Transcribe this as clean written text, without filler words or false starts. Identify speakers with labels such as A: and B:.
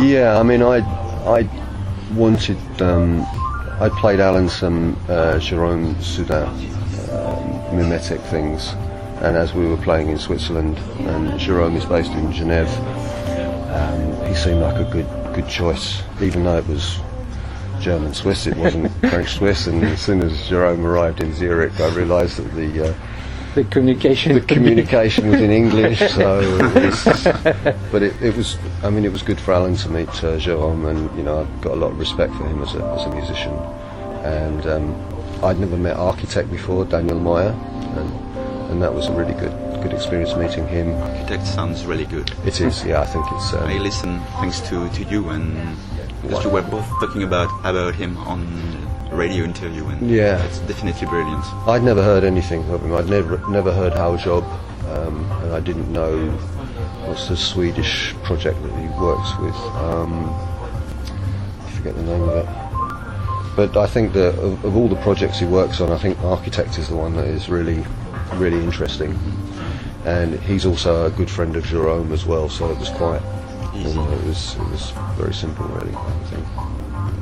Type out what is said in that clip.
A: Yeah, I mean, I wanted. I played Alan some Jérôme Soudain mimetic things, and as we were playing in Switzerland, and Jérôme is based in Genève, he seemed like a good choice, even though it was German Swiss, it wasn't French Swiss. And as soon as Jérôme arrived in Zurich, I realised that
B: the communication
A: was in English. So, it was. I mean, it was good for Alan to meet Jérôme, and I've got a lot of respect for him as a musician. And I'd never met Architect before, Daniel Meyer, and that was a really good experience meeting him.
C: Architect sounds really good.
A: It is, yeah. I think it's.
C: I listen thanks to you, and because you were both talking about him on a radio interview, and
A: yeah,
C: it's definitely brilliant.
A: I'd never heard anything of him. I'd never heard How Job, and I didn't know what's the Swedish project that he works with. I forget the name of it. But I think that of all the projects he works on, I think Architect is the one that is really interesting. And he's also a good friend of Jérôme as well, so it was quite, it was very simple really, I think.